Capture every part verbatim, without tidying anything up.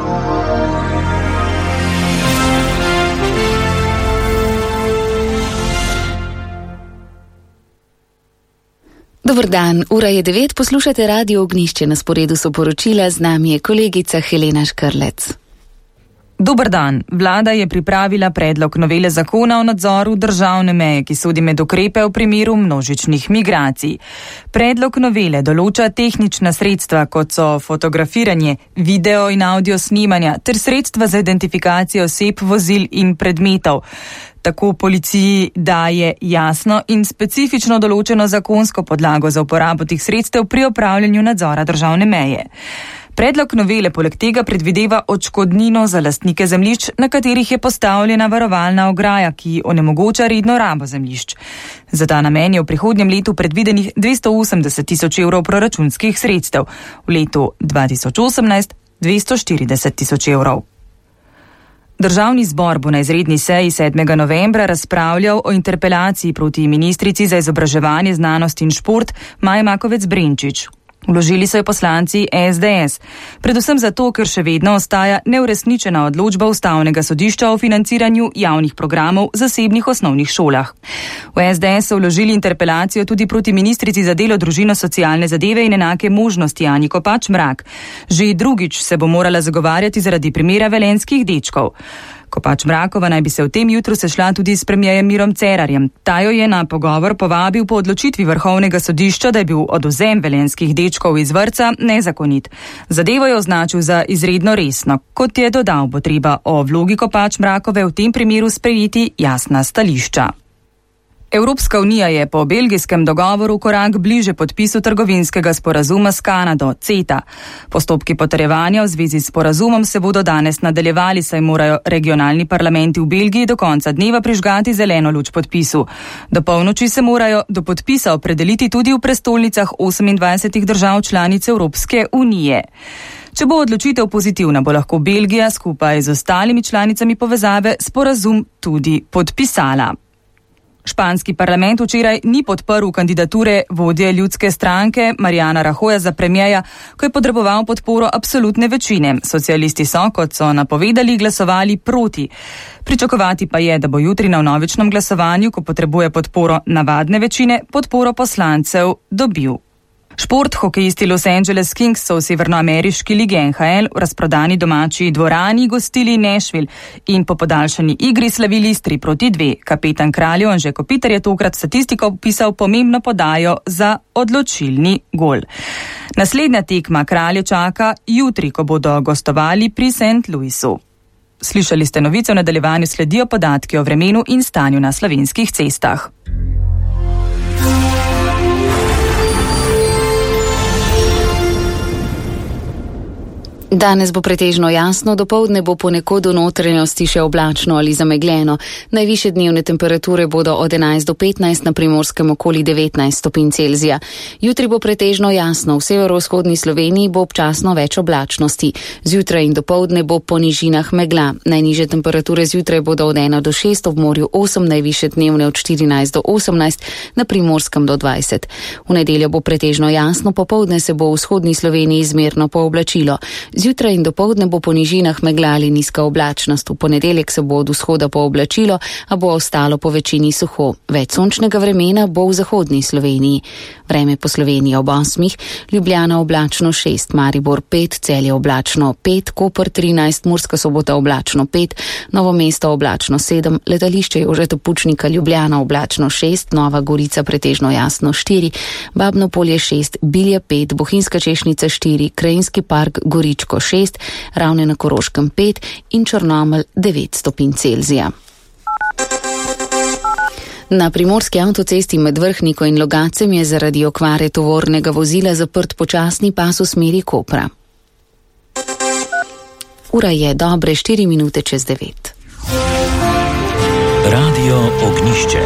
Dobar dan, ura je devet, poslušate Radio Ognjišče, na sporedu so poročila, z nami je kolegica Helena Škrlec. Dobar dan, vlada je pripravila predlog novele zakona o nadzoru državne meje, ki sodi med ukrepe v primeru množičnih migracij. Predlog novele določa tehnična sredstva, kot so fotografiranje, video in audio snemanja ter sredstva za identifikacijo oseb, vozil in predmetov. Tako policiji daje jasno in specifično določeno zakonsko podlago za uporabo teh sredstev pri opravljanju nadzora državne meje. Predlog novele poleg tega predvideva odškodnino za lastnike zemljišč, na katerih je postavljena varovalna ograja, ki onemogoča redno rabo zemljišč. Za ta namen je v prihodnjem letu predvidenih dvesto osemdeset tisoč evrov proračunskih sredstev, v letu dva tisoč osemnajst dvesto štirideset tisoč evrov. Državni zbor bo na izredni seji sedmega novembra razpravljal o interpelaciji proti ministrici za izobraževanje, znanost in šport Maji Makovec Brenčič. Vložili so jo poslanci S D S, predvsem zato, ker še vedno ostaja neuresničena odločba Ustavnega sodišča o financiranju javnih programov v zasebnih osnovnih šolah. V S D S so vložili interpelacijo tudi proti ministrici za delo, družino, socialne zadeve in enake možnosti Anji Kopač Mrak. Že drugič se bo morala zagovarjati zaradi primera velenjskih dečkov. Kopač Mrakova naj bi se v tem jutru sešla tudi s premierjem Mirom Cerarjem. Ta jo je na pogovor povabil po odločitvi Vrhovnega sodišča, da je bil odvzem velenjskih dečkov iz vrtca nezakonit. Zadevo je označil za izredno resno. Kot je dodal, bo treba o vlogi Kopač Mrakove v tem primeru sprejeti jasna stališča. Evropska unija je po belgijskem dogovoru korak bliže podpisu trgovinskega sporazuma s Kanado, CETA. Postopki potrjevanja v zvezi s sporazumom se bodo danes nadaljevali, saj morajo regionalni parlamenti v Belgiji do konca dneva prižgati zeleno luč podpisu. Do polnoči se morajo do podpisa opredeliti tudi v prestolnicah osemindvajsetih držav članic Evropske unije. Če bo odločitev pozitivna, bo lahko Belgija skupaj z ostalimi članicami povezave sporazum tudi podpisala. Španski parlament včeraj ni podprl kandidature vodje ljudske stranke Mariana Rajoja za premierja, ko je potreboval podporo absolutne večine. Socialisti so, kot so napovedali, glasovali proti. Pričakovati pa je, da bo jutri na vnovičnem glasovanju, ko potrebuje podporo navadne večine, podporo poslancev dobil. Šport, hokejisti Los Angeles Kings so v severnoameriški ligi N H L v razprodani domači dvorani gostili Nashville in po podaljšani igri slavili s tri proti dve. Kapetan kraljev Anže Kopitar je tokrat statistiko opisal pomembno podajo za odločilni gol. Naslednja tekma kralje čaka jutri, ko bodo gostovali pri Saint Louisu. Slišali ste novice, v nadaljevanju sledijo podatki o vremenu in stanju na slovenskih cestah. Danes bo pretežno jasno, dopoldne bo ponekod v notranjosti še oblačno ali zamegljeno. Najvišje dnevne temperature bodo od enajst do petnajst, na Primorskem okoli devetnajst stopinj Celzija. Jutri bo pretežno jasno, v severovzhodni Sloveniji bo občasno več oblačnosti. Zjutraj in dopoldne bo po nižinah megla. Najnižje temperature zjutraj bodo od ena do šest, ob morju osem, najvišje dnevne od štirinajst do osemnajst, na Primorskem do dvajset. V nedeljo bo pretežno jasno, popoldne se bo v vzhodni Sloveniji zmerno pooblačilo. Zjutraj in dopoldne bo po nižinah megla ali nizka oblačnost. V ponedeljek se bo od vzhoda pooblačilo, a bo ostalo po večini suho. Več sončnega vremena bo v zahodni Sloveniji. Vreme po Sloveniji ob osmih, Ljubljana oblačno šest, Maribor pet, Celje oblačno pet, Koper trinajst, Murska Sobota oblačno pet, Novo mesto oblačno sedem, Letališče Jožeta Pučnika Ljubljana oblačno šest, Nova Gorica pretežno jasno štiri, Babno Polje šest, Bilje pet, Bohinjska Češnica štiri, Krajinski park Goričko šest, Ravne na Koroškem pet in Črnomelj devet stopinj Celzija. Na primorski avtocesti med Vrhniko in Logacem je zaradi okvare tovornega vozila zaprt počasni pas v smeri Kopra. Ura je dobre štiri minute čez devet. Radio Ognjišče.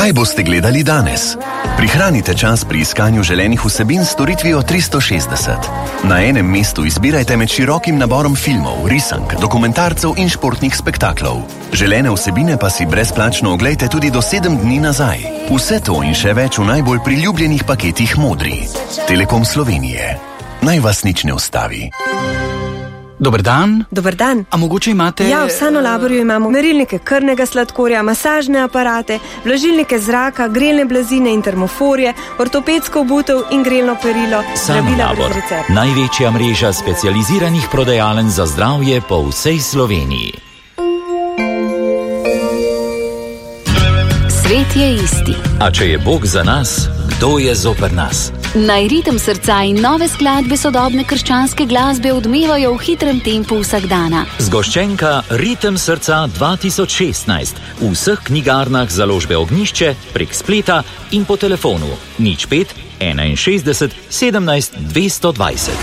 Kaj boste gledali danes? Prihranite čas pri iskanju želenih vsebin s storitvijo tristo šestdeset. Na enem mestu izbirajte med širokim naborom filmov, risank, dokumentarcev in športnih spektaklov. Želene vsebine pa si brezplačno oglejte tudi do sedem dni nazaj. Vse to in še več v najbolj priljubljenih paketih Modri. Telekom Slovenije. Naj vas nič ne ustavi. Dober dan. Dober dan. A mogoče imate... Ja, v Sanolaborju imamo merilnike krvnega sladkorja, masažne aparate, vlažilnike zraka, grelne blazine in termoforje, ortopedsko obutev in grelno perilo. Sanolabor, največja mreža specializiranih prodajaln za zdravje po vsej Sloveniji. Svet je isti. A če je Bog za nas, kdo je zoper nas? Naj ritem srca in nove skladbe sodobne krščanske glasbe odmevajo v hitrem tempu vsakdana. Zgoščenka Ritem srca dva tisoč šestnajst v vseh knjigarnah založbe Ognjišče, prek spleta in po telefonu nič pet enainšestdeset sedemnajst dvesto dvajset.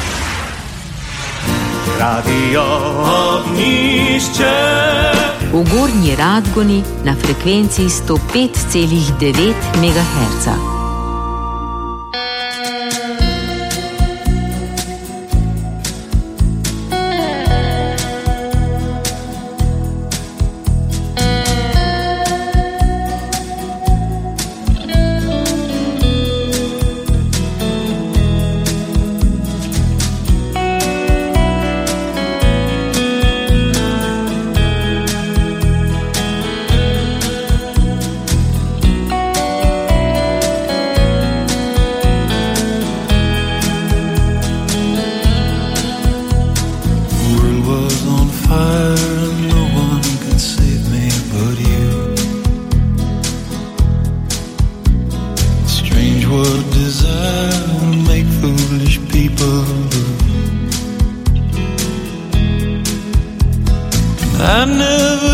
Radio Ognjišče. V Gornji Radgoni na frekvenci sto pet celih devet megaherca. I never